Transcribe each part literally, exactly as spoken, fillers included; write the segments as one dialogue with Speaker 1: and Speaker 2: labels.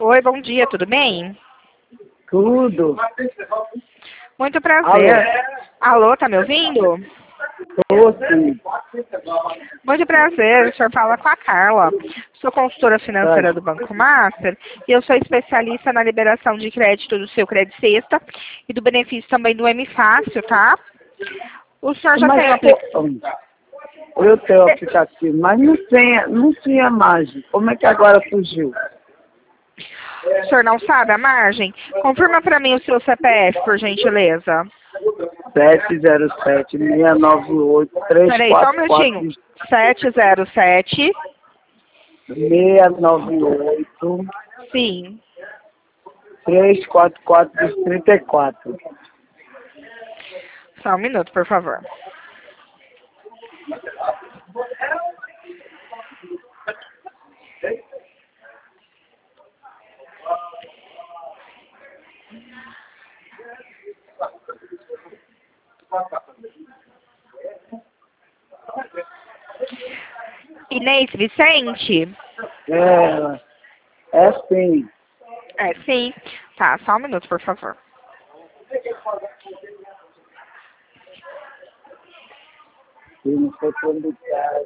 Speaker 1: Oi, bom dia, tudo bem?
Speaker 2: Tudo.
Speaker 1: Muito prazer. Alô, tá me ouvindo?
Speaker 2: Tô sim.
Speaker 1: Muito prazer, o senhor fala com a Carla. Sou consultora financeira do Banco Master e eu sou especialista na liberação de crédito do seu Crédito Sexta e do benefício também do M Fácil, tá? O senhor já
Speaker 2: Mas
Speaker 1: tem o aplicativo?
Speaker 2: eu tenho o aplicativo, mas não tinha, não tinha margem. Como é que agora surgiu?
Speaker 1: O senhor não sabe a margem? Confirma para mim o seu C P F, por gentileza.
Speaker 2: sete zero sete, seis nove oito, três
Speaker 1: Peraí, só um
Speaker 2: quatro
Speaker 1: minutinho.
Speaker 2: quatro,
Speaker 1: sete zero sete.
Speaker 2: seis nove oito,
Speaker 1: Sim.
Speaker 2: três quatro quatro, trinta e quatro.
Speaker 1: Só um minuto, por favor. Inês Vicente?
Speaker 2: É, é sim.
Speaker 1: É, sim. Tá, só um minuto, por favor.
Speaker 2: Se não for publicado.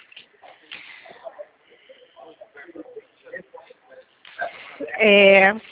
Speaker 1: É,